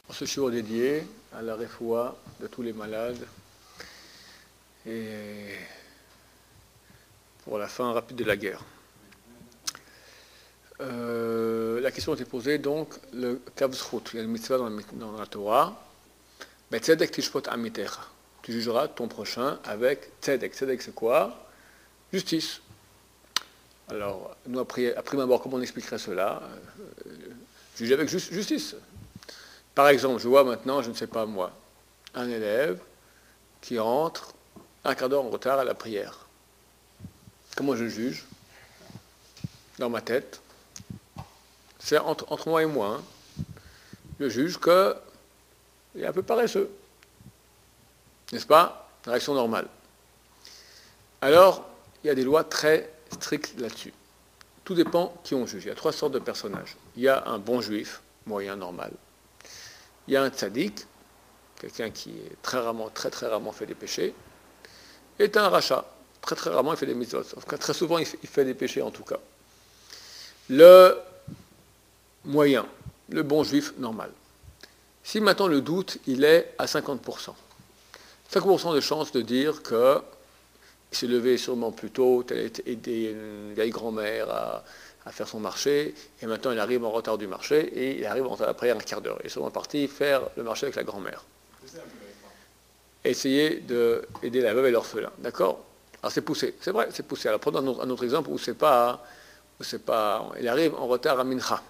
pour ce shiur dédié à la refoua de tous les malades et pour la fin rapide de la guerre. La question était posée donc, le kav zchut, il y a une mitzvah dans la Torah, tzedek tishpot amitecha, tu jugeras ton prochain avec tzedek. Tzedek c'est quoi? Justice. Alors, nous après abord, comment on expliquerait cela? Juger avec justice. Par exemple, je vois maintenant, je ne sais pas moi, un élève qui rentre un quart d'heure en retard à la prière. Comment je juge? Dans ma tête, c'est entre moi et moi. Hein. Je juge qu'il est un peu paresseux. N'est-ce pas? Une réaction normale. Alors, il y a des lois très strictes là-dessus. Tout dépend qui on juge. Il y a trois sortes de personnages. Il y a un bon juif, moyen, normal. Il y a un tzaddik, quelqu'un qui est très rarement fait des péchés. Et un rachat. Très rarement il fait des mitzvot. Enfin, très souvent il fait des péchés en tout cas. Le moyen, le bon juif normal. Si maintenant le doute, il est à 50%. 50% de chance de dire qu'il s'est levé sûrement plus tôt, il a aidé une vieille grand-mère à faire son marché, et maintenant il arrive en retard du marché, et il arrive en retard après un quart d'heure. Il est sûrement parti faire le marché avec la grand-mère. Essayer d'aider la veuve et l'orphelin. D'accord? Alors c'est poussé, c'est vrai, c'est poussé. Alors prenons un autre exemple où c'est pas, il arrive en retard à Mincha.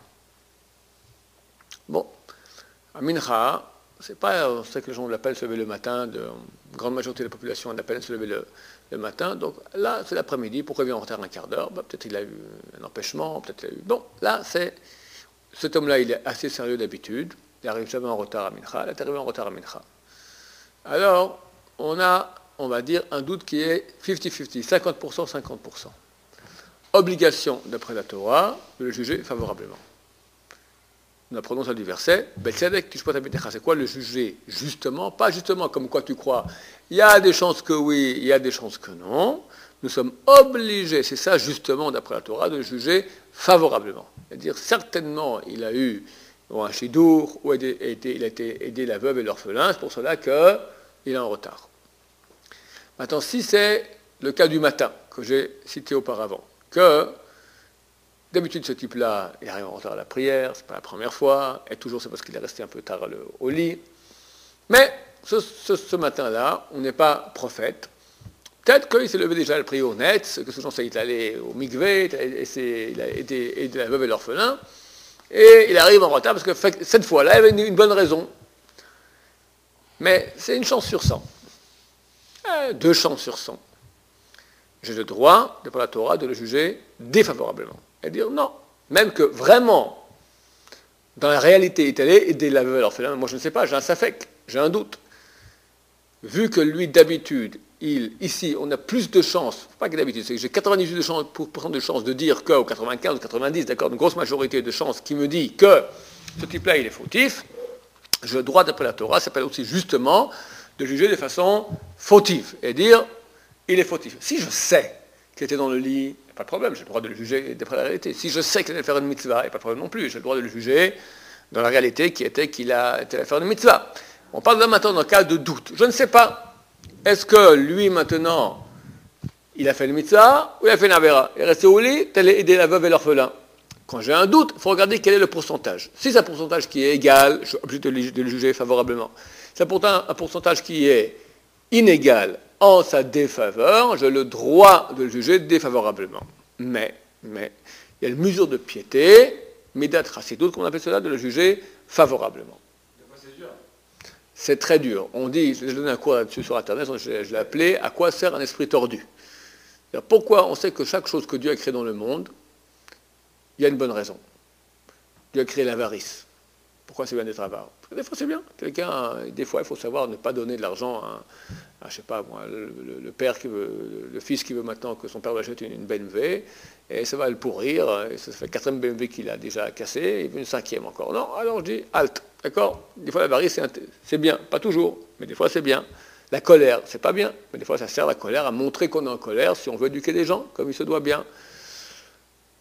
Bon, à Mincha, c'est pas, on sait que les gens l'appellent se lever le matin, une grande majorité de la population l'appelle se lever le matin, donc là c'est l'après-midi, pourquoi il vient en retard un quart d'heure? Peut-être il a eu un empêchement, peut-être il a eu... Bon, là cet homme-là il est assez sérieux d'habitude, il n'arrive jamais en retard à Mincha, il est arrivé en retard à Mincha. Alors, on va dire, un doute qui est 50-50, 50%, 50%. Obligation, d'après la Torah, de le juger favorablement. Nous apprenons ça du verset, c'est quoi le juger justement? Pas justement comme quoi tu crois. Il y a des chances que oui, il y a des chances que non. Nous sommes obligés, c'est ça justement, d'après la Torah, de le juger favorablement. C'est-à-dire, certainement, il a eu un chidour, ou il a été aidé la veuve et l'orphelin, c'est pour cela qu'il est en retard. Maintenant, si c'est le cas du matin, que j'ai cité auparavant, que d'habitude ce type-là, il arrive en retard à la prière, c'est pas la première fois, et toujours c'est parce qu'il est resté un peu tard au lit, mais ce matin-là, on n'est pas prophète. Peut-être qu'il s'est levé déjà à la prière au net, que ce genre, il est allé au mikvé, il a aidé la veuve et l'orphelin, et il arrive en retard parce que cette fois-là, il avait une bonne raison. Mais c'est une chance sur 100. 2 chances sur 100. J'ai le droit, d'après la Torah, de le juger défavorablement. Et dire non. Même que vraiment, dans la réalité, il est allé aider la veuve et l'orphelin. Moi, je ne sais pas, j'ai un safek, j'ai un doute. Vu que lui, d'habitude, ici, on a plus de chances, pas que d'habitude, c'est que j'ai 98% de chances de dire que, ou 95 ou 90, d'accord, une grosse majorité de chances qui me dit que ce type-là, il est fautif, j'ai le droit, d'après la Torah, ça s'appelle aussi justement de juger de façon fautive et dire il est fautif. Si je sais qu'il était dans le lit, il n'y a pas de problème, j'ai le droit de le juger d'après la réalité. Si je sais qu'il allait faire une mitzvah, il n'y a pas de problème non plus, j'ai le droit de le juger dans la réalité qui était qu'il a été à faire une mitzvah. On parle là maintenant d'un cas de doute. Je ne sais pas. Est-ce que lui maintenant, il a fait une mitzvah ou il a fait une avéra? Il est resté au lit, il a aidé la veuve et l'orphelin. Quand j'ai un doute, il faut regarder quel est le pourcentage. Si c'est un pourcentage qui est égal, je suis obligé de le juger favorablement. Si c'est pourtant un pourcentage qui est inégal en sa défaveur, j'ai le droit de le juger défavorablement. Mais, il y a une mesure de piété, midat chassidut, qu'on appelle cela, de le juger favorablement. C'est très dur. On dit, je donne un cours là-dessus sur Internet, je l'ai appelé « À quoi sert un esprit tordu ?» Pourquoi on sait que chaque chose que Dieu a créée dans le monde, il y a une bonne raison. Dieu a créé l'avarice. Pourquoi c'est bien d'être avare? Parce que des fois c'est bien. Des fois il faut savoir ne pas donner de l'argent à je sais pas moi, le fils qui veut maintenant que son père lui achète une BMW, et ça va le pourrir, et ça fait 4e BMW qu'il a déjà cassé, il veut une 5e encore. Non, alors je dis, halte, d'accord? Des fois l'avarice c'est bien, pas toujours, mais des fois c'est bien. La colère, c'est pas bien, mais des fois ça sert la colère à montrer qu'on est en colère si on veut éduquer des gens, comme il se doit bien.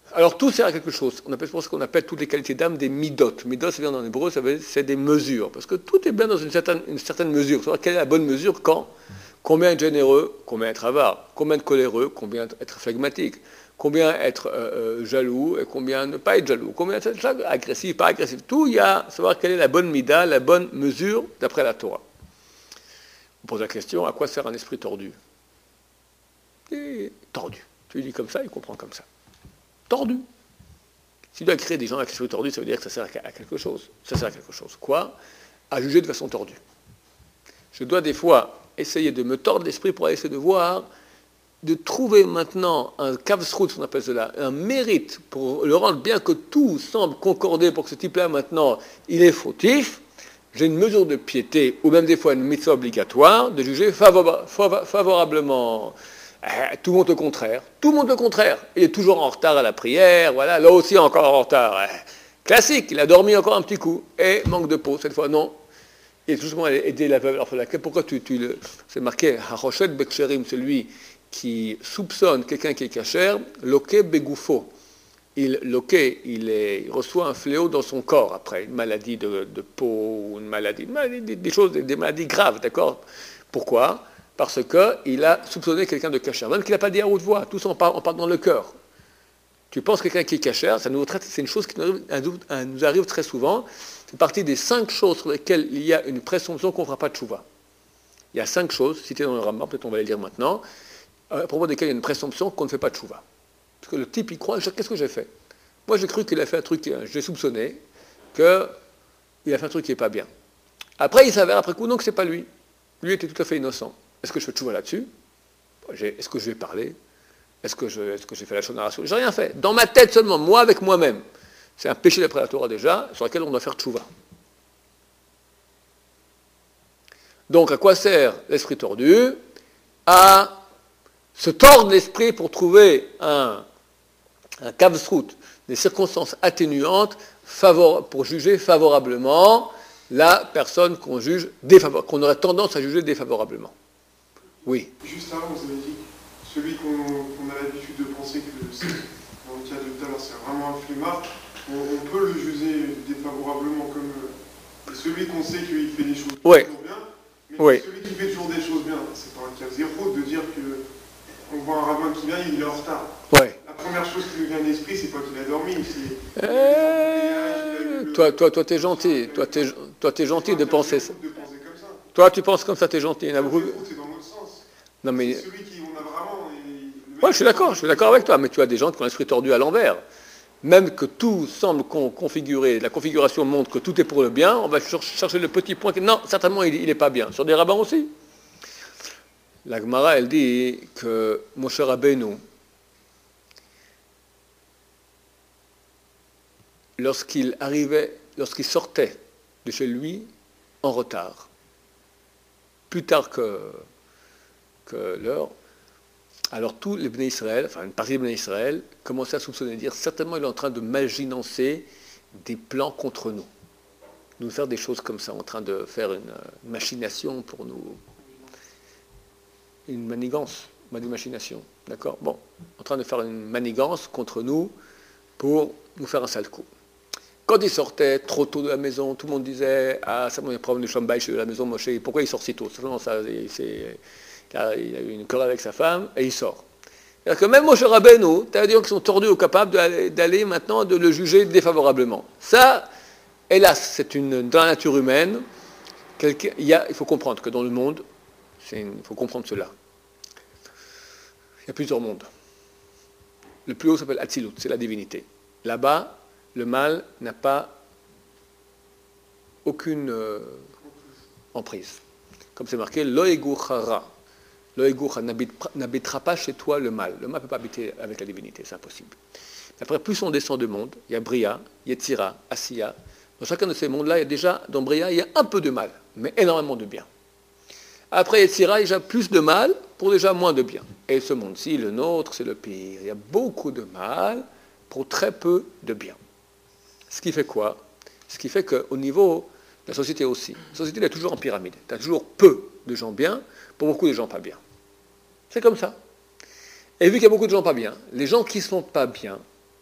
Alors tout sert à quelque chose. On appelle ce qu'on appelle toutes les qualités d'âme des midot. Midot, ça vient en hébreu, c'est des mesures. Parce que tout est bien dans une certaine mesure. Savoir quelle est la bonne mesure quand, combien être généreux, combien être avare, combien être coléreux, combien être phlegmatique, combien être jaloux et combien ne pas être jaloux, combien être agressif, pas agressif. Tout, il y a savoir quelle est la bonne mida, la bonne mesure d'après la Torah. On pose la question, à quoi sert un esprit tordu? Et tordu. Tu lui dis comme ça, il comprend comme ça. Tordu. Si tu dois créer des gens avec l'esprit tordu, ça veut dire que ça sert à quelque chose. Ça sert à quelque chose. Quoi? À juger de façon tordue. Je dois des fois essayer de me tordre l'esprit pour essayer de voir, de trouver maintenant un kavsrout, on appelle cela, un mérite pour le rendre, bien que tout semble concorder pour que ce type-là maintenant, il est fautif, j'ai une mesure de piété, ou même des fois une mitzvah obligatoire, de juger favorablement. Tout le monde le contraire. Tout le monde le contraire. Il est toujours en retard à la prière, voilà, là aussi encore en retard. Classique, il a dormi encore un petit coup. Et manque de peau, cette fois, non. Il est tout simplement aider la veuve orphelin. Pourquoi c'est marqué, Haroshet Beksherim, celui qui soupçonne quelqu'un qui est cachère, Loke Begoufo. Il reçoit un fléau dans son corps après, une maladie de peau, une maladie, des maladies graves, d'accord? Pourquoi? Parce qu'il a soupçonné quelqu'un de cachère, même qu'il n'a pas dit à haute voix, tout ça on parle dans le cœur. Tu penses quelqu'un qui est cachère, c'est une chose qui nous arrive très souvent, c'est partie des 5 choses sur lesquelles il y a une présomption qu'on ne fera pas de tchouva. Il y a 5 choses, citées dans le Rambam, peut-être on va les lire maintenant, à propos desquelles il y a une présomption qu'on ne fait pas de tchouva. Parce que le type, il croit, qu'est-ce que j'ai fait? Moi j'ai cru qu'il a fait un truc, j'ai soupçonné qu'il a fait un truc qui n'est pas bien. Après il s'avère après coup, non que ce n'est pas lui. Lui était tout à fait innocent. Est-ce que je fais tchouva là-dessus? Est-ce que je vais parler? Est-ce que j'ai fait la shonara? J'ai rien fait. Dans ma tête seulement, moi avec moi-même. C'est un péché d'après la Torah déjà, sur lequel on doit faire tchouva. Donc à quoi sert l'esprit tordu? À se tordre l'esprit pour trouver un kavsrout, des circonstances atténuantes pour juger favorablement la personne qu'on aurait tendance à juger défavorablement. Oui. Juste avant, vous avez dit, celui qu'on a l'habitude de penser que c'est, dans le cas de tout à l'heure, c'est vraiment un flemmard, on peut le juger défavorablement comme celui qu'on sait qu'il fait des choses toujours bien, mais celui qui fait toujours des choses bien, c'est pas un cas zéro de dire que on voit un rabbin qui vient, il est en retard. Ouais. La première chose qui nous vient à l'esprit, c'est pas qu'il a dormi, c'est... Toi, t'es gentil. Toi, t'es gentil de penser ça. Toi, tu penses comme ça, t'es gentil. Il y en a beaucoup. C'est dans l'autre sens. Non, mais... C'est celui qui on a vraiment... Ouais, je suis d'accord avec toi, mais tu as des gens qui ont l'esprit tordu à l'envers. Même que tout semble configuré, la configuration montre que tout est pour le bien, on va chercher le petit point que... Non, certainement, il n'est pas bien. Sur des rabbins aussi. La Gemara, elle dit que Moshe Rabbeinu, lorsqu'il sortait de chez lui en retard, plus tard que l'heure, alors tous les Bnei Israël, enfin une partie des Bnei Israël, commençaient à soupçonner, dire certainement il est en train de maginancer des plans contre nous faire des choses comme ça, en train de faire une machination pour nous, une manigance, machination, d'accord? Bon, en train de faire une manigance contre nous pour nous faire un sale coup. Quand il sortait trop tôt de la maison, tout le monde disait « Ah, ça, il y a un problème de chambaï chez la maison, Moshe, pourquoi il sort si tôt ?» il a eu une querelle avec sa femme, et il sort. C'est-à-dire que même Moshe Rabbeinu, tu as des gens qui sont tordus ou capables d'aller maintenant de le juger défavorablement. Ça, hélas, dans la nature humaine, il faut comprendre que dans le monde, il faut comprendre cela. Il y a plusieurs mondes. Le plus haut s'appelle Atzilut, c'est la divinité. Là-bas, le mal n'a pas aucune emprise. Comme c'est marqué, Loeguchara. Loegucha n'habitera pas chez toi le mal. Le mal ne peut pas habiter avec la divinité, c'est impossible. Après, plus on descend de monde, il y a Bria, Yetzira, Asiya. Dans chacun de ces mondes-là, dans Bria, il y a un peu de mal, mais énormément de bien. Après Yetzira, il y a déjà plus de mal pour déjà moins de bien. Et ce monde-ci, le nôtre, c'est le pire. Il y a beaucoup de mal pour très peu de bien. Ce qui fait quoi? Ce qui fait qu'au niveau de la société aussi, la société elle est toujours en pyramide. Tu as toujours peu de gens bien pour beaucoup de gens pas bien. C'est comme ça. Et vu qu'il y a beaucoup de gens pas bien, les gens qui ne sont pas bien,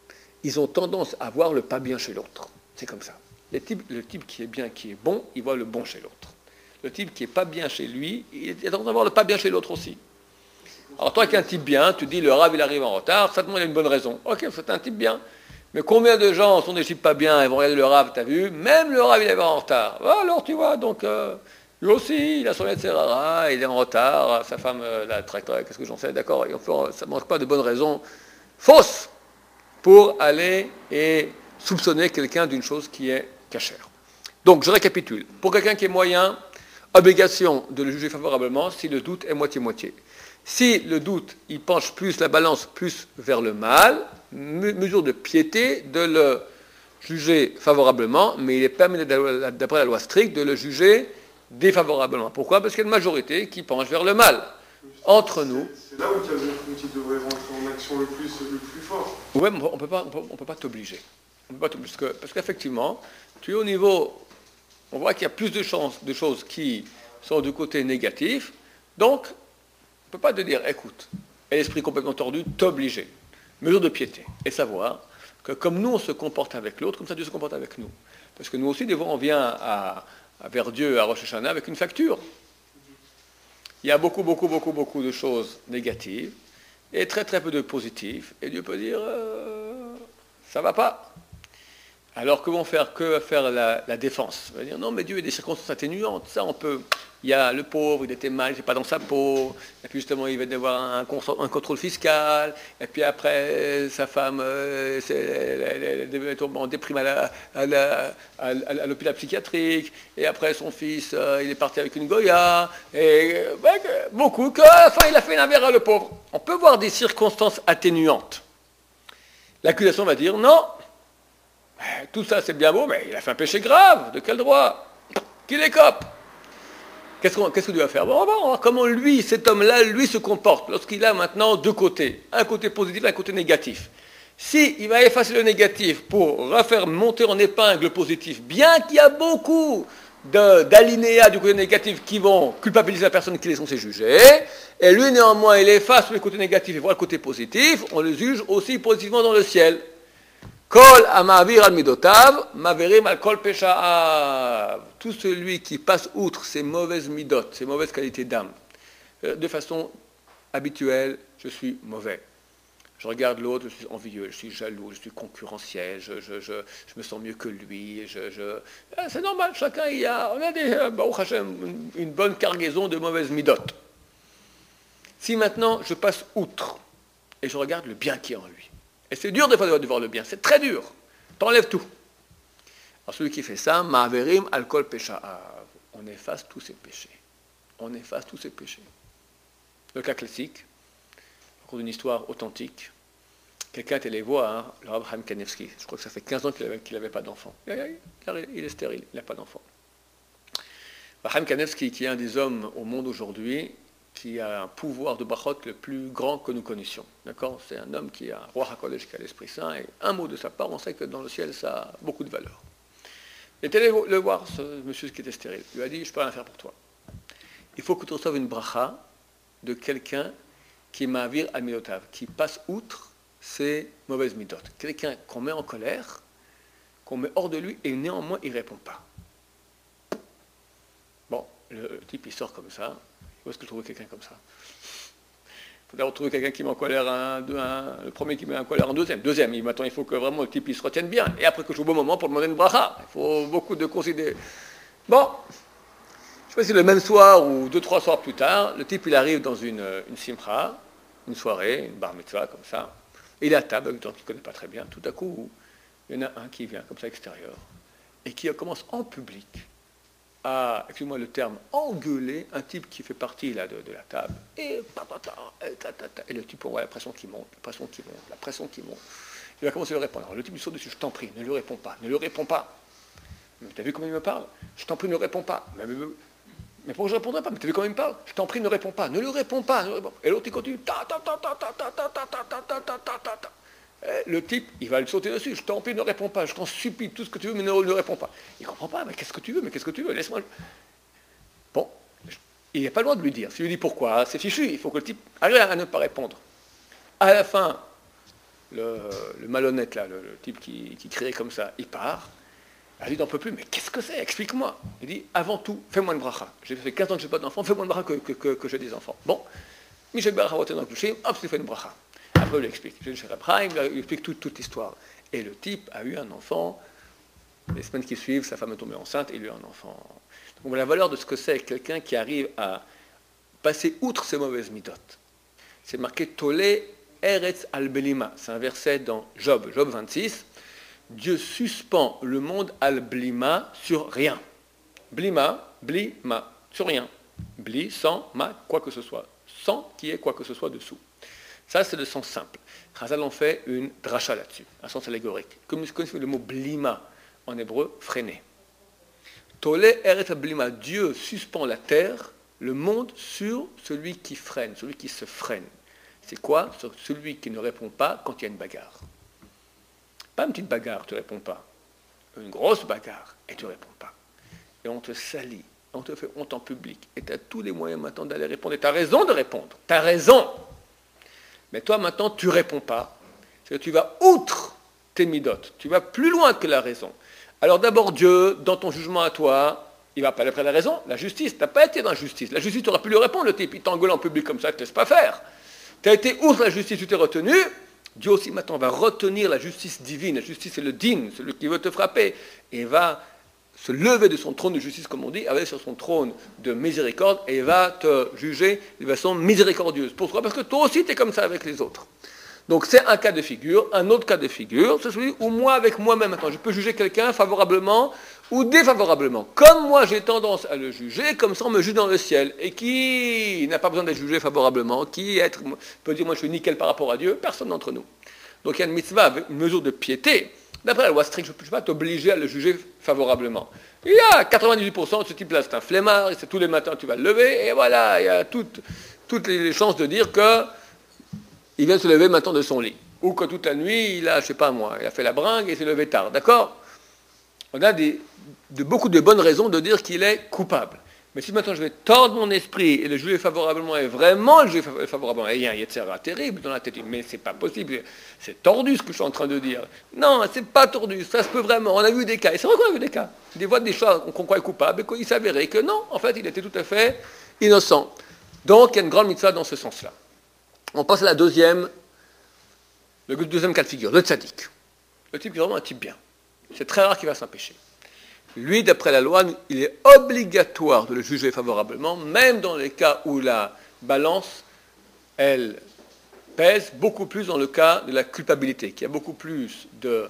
ils ont tendance à voir le pas bien chez l'autre. C'est comme ça. Le type qui est bien, qui est bon, il voit le bon chez l'autre. Le type qui n'est pas bien chez lui, il a tendance à voir le pas bien chez l'autre aussi. Alors toi qui es un type bien, tu dis le Rav il arrive en retard, certainement il a une bonne raison. Ok, c'est un type bien. Mais combien de gens sont des types pas bien et vont regarder le Rav, t'as vu? Même le Rav il arrive en retard. Alors tu vois, donc lui aussi, il a son etc. Il est en retard, sa femme la traque, qu'est-ce que j'en sais, d'accord, ça ne manque pas de bonnes raisons fausses pour aller et soupçonner quelqu'un d'une chose qui est cachère. Donc je récapitule. Pour quelqu'un qui est moyen, obligation de le juger favorablement si le doute est moitié-moitié. Si le doute, il penche plus, la balance plus vers le mal, mesure de piété de le juger favorablement, mais il est permis d'après la loi stricte de le juger défavorablement. Pourquoi? Parce qu'il y a une majorité qui penche vers le mal. Entre nous. C'est là où tu devrais rentrer en action le plus fort. Oui, mais on ne peut pas t'obliger. Parce qu'effectivement, tu es au niveau, on voit qu'il y a plus de chances de choses qui sont du côté négatif, donc on ne peut pas te dire, écoute, et l'esprit complètement tordu, t'obliger. Mesure de piété. Et savoir que comme nous on se comporte avec l'autre, comme ça Dieu se comporte avec nous. Parce que nous aussi, des fois, on vient vers Dieu à Rosh Hashanah avec une facture. Il y a beaucoup de choses négatives et très peu de positifs. Et Dieu peut dire, ça ne va pas. Alors que va faire la défense? On va dire, non, mais Dieu a des circonstances atténuantes. Ça, on peut. Il y a le pauvre, il était mal, il n'est pas dans sa peau. Et puis justement, il va y avoir un contrôle fiscal. Et puis après, sa femme, elle tombe en déprime à l'hôpital psychiatrique. Et après, son fils, il est parti avec une Goya. Et beaucoup il a fait une affaire à le pauvre. On peut voir des circonstances atténuantes. L'accusation va dire, non. Tout ça, c'est bien beau, mais il a fait un péché grave. De quel droit? Qu'il écope. Qu'est-ce que Dieu va faire? Bon, on va voir comment lui, cet homme-là, lui se comporte lorsqu'il a maintenant deux côtés. Un côté positif et un côté négatif. S'il va effacer le négatif pour refaire monter en épingle le positif, bien qu'il y a beaucoup d'alinéas du côté négatif qui vont culpabiliser la personne qui les censée juger, et lui, néanmoins, il efface le côté négatif et voit le côté positif, on le juge aussi positivement dans le ciel. Kol amavir al midotav, maverim al kol pesha'av. Tout celui qui passe outre ces mauvaises midot, ces mauvaises qualités d'âme, de façon habituelle, je suis mauvais. Je regarde l'autre, je suis envieux, je suis jaloux, je suis concurrentiel, je me sens mieux que lui. C'est normal, chacun on a Baruch Hashem, une bonne cargaison de mauvaises midot. Si maintenant je passe outre et je regarde le bien qui est en lui, et c'est dur des fois de voir le bien, c'est très dur. T'enlèves tout. Alors celui qui fait ça, ma'averim alkol pesha, on efface tous ses péchés. On efface tous ses péchés. Le cas classique, au cours d'une histoire authentique, quelqu'un est allé voir le Rav Chaim Kanevsky. Je crois que ça fait 15 ans qu'il n'avait pas d'enfant. Il est stérile, il n'a pas d'enfant. Rav Chaim Kanevsky, qui est un des hommes au monde aujourd'hui, qui a un pouvoir de brachot le plus grand que nous connaissions. D'accord? C'est un homme qui a un roi HaKodesh, qui a l'Esprit Saint, et un mot de sa part, on sait que dans le ciel, ça a beaucoup de valeur. Il est allé le voir, ce monsieur qui était stérile. Il lui a dit, je peux rien faire pour toi. Il faut que tu reçoives une bracha de quelqu'un qui est ma'avir al midotav, qui passe outre ses mauvaises midot. Quelqu'un qu'on met en colère, qu'on met hors de lui, et néanmoins, il ne répond pas. Bon, le type, il sort comme ça. Où est-ce que je trouve quelqu'un comme ça? Il faut d'abord trouver quelqu'un qui met en colère le premier qui met en colère un deuxième. Maintenant, il faut que vraiment le type il se retienne bien. Et après que je joue au bon moment pour demander une bracha. Il faut beaucoup de considérer. Bon, je ne sais pas si le même soir ou 2-3 soirs plus tard, le type il arrive dans une simcha, une soirée, une bar mitzvah comme ça. Il est à table avec des gens qu'il ne connaît pas très bien. Tout à coup, il y en a un qui vient comme ça extérieur et qui commence en public à, excusez-moi le terme, engueuler un type qui fait partie là, de la table. Et le type, on voit la pression qui monte. Il va commencer à lui répondre. Alors le type lui saute dessus, je t'en prie, ne lui réponds pas. Mais t'as vu comment il me parle? Je t'en prie, ne réponds pas. Mais pourquoi je ne répondrai pas? Mais t'as vu comment il me parle? Je t'en prie, ne réponds pas. Ne lui réponds pas. Et l'autre, il continue. Le type, il va lui sauter dessus. Je t'en prie, ne réponds pas. Je t'en supplie, tout ce que tu veux, mais ne réponds pas. Il ne comprend pas. Mais qu'est-ce que tu veux? Laisse-moi. Bon, il n'a pas le droit de lui dire. S'il lui dit pourquoi, c'est fichu. Il faut que le type arrive à ne pas répondre. À la fin, le malhonnête, là, le type qui criait comme ça, il part. Elle dit, n'en peut plus, mais qu'est-ce que c'est? Explique-moi. Il dit, avant tout, fais-moi une bracha. J'ai fait 15 ans que je n'ai pas d'enfants, fais-moi une bracha que j'ai des enfants. Bon, Michel Barra a voté dans le coucher, hop, c'est fait une bracha. Après, il lui explique. Il lui explique toute l'histoire. Et le type a eu un enfant. Les semaines qui suivent, sa femme est tombée enceinte et il a eu un enfant. Donc, on voit la valeur de ce que c'est quelqu'un qui arrive à passer outre ses mauvaises midotes. C'est marqué Tolé Eretz al-Belima. C'est un verset dans Job 26. Dieu suspend le monde al-Blima sur rien. Blima, sur rien. Bli, sans, ma, quoi que ce soit. Sans qu'il y ait quoi que ce soit dessous. Ça, c'est le sens simple. Chazal en fait une dracha là-dessus, un sens allégorique. Comme vous connaissez le mot blima en hébreu, freiner. Tolé eret blima, Dieu suspend la terre, le monde, sur celui qui freine, celui qui se freine. C'est quoi? Sur celui qui ne répond pas quand il y a une bagarre. Pas une petite bagarre, tu ne réponds pas. Une grosse bagarre, et tu ne réponds pas. Et on te salit, on te fait honte en public, et tu as tous les moyens maintenant d'aller répondre. Et tu as raison de répondre, tu as raison. Mais toi, maintenant, tu ne réponds pas. C'est que tu vas outre tes midotes. Tu vas plus loin que la raison. Alors d'abord, Dieu, dans ton jugement à toi, il ne va pas aller après la raison. La justice, tu n'as pas été dans la justice. La justice, tu aurais pu lui répondre, le type. Il t'engueule en public comme ça, il ne te laisse pas faire. Tu as été outre la justice, tu t'es retenu. Dieu aussi, maintenant, va retenir la justice divine. La justice, c'est le din, celui qui veut te frapper. Et va se lever de son trône de justice, comme on dit, aller sur son trône de miséricorde, et va te juger de façon miséricordieuse. Pourquoi? Parce que toi aussi, tu es comme ça avec les autres. Donc c'est un cas de figure. Un autre cas de figure, c'est celui où moi, avec moi-même, maintenant, je peux juger quelqu'un favorablement ou défavorablement. Comme moi, j'ai tendance à le juger, comme ça, on me juge dans le ciel. Et qui n'a pas besoin d'être jugé favorablement? Qui peut dire, moi, je suis nickel par rapport à Dieu? Personne d'entre nous. Donc il y a une mitzvah, une mesure de piété. D'après la loi stricte, je ne peux pas t'obliger à le juger favorablement. Il y a 98% de ce type-là, c'est un flemmard, c'est tous les matins tu vas le lever, et voilà, il y a toutes les chances de dire qu'il vient se lever maintenant de son lit. Ou que toute la nuit, il a, je ne sais pas moi, il a fait la bringue et s'est levé tard, d'accord? On a beaucoup de bonnes raisons de dire qu'il est coupable. Mais si maintenant je vais tordre mon esprit et le juger favorablement et vraiment le juger favorablement, il y a un Yetzirah terrible dans la tête, mais c'est pas possible, c'est tordu ce que je suis en train de dire. Non, c'est pas tordu, ça se peut vraiment, on a vu des cas, et c'est vrai qu'on a vu des cas, des fois des choses qu'on croit coupables, et qu'il s'avérait que non, en fait il était tout à fait innocent. Donc il y a une grande mitzvah dans ce sens-là. On passe à le deuxième cas de figure, le tzaddik. Le type qui est vraiment un type bien. C'est très rare qu'il va s'empêcher. Lui, d'après la loi, il est obligatoire de le juger favorablement, même dans les cas où la balance, elle pèse beaucoup plus dans le cas de la culpabilité, qu'il y a beaucoup plus de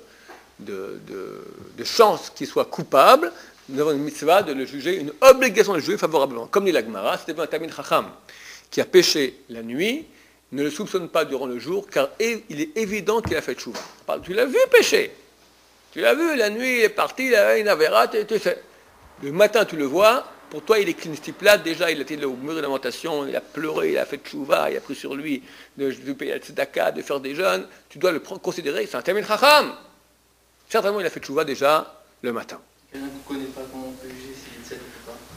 chances qu'il soit coupable. Nous avons une mitzvah de le juger, une obligation de le juger favorablement. Comme dit la Gemara, c'était un Tamid Chacham qui a péché la nuit, ne le soupçonne pas durant le jour, car il est évident qu'il a fait tchouva. Tu l'as vu pécher. Tu l'as vu, la nuit, il est parti, il a une avéra, le matin, tu le vois, pour toi, il est clean, ce type-là, déjà, il était au mur de lamentation, il a pleuré, il a fait tchouva, il a pris sur lui de payer la tzedaka, de faire des jeûnes, tu dois le considérer, c'est un Tamid Chacham. Certainement, il a fait tchouva déjà le matin. Quelqu'un qu'on ne connaît pas, comment on peut juger s'il est tzaddik ou pas?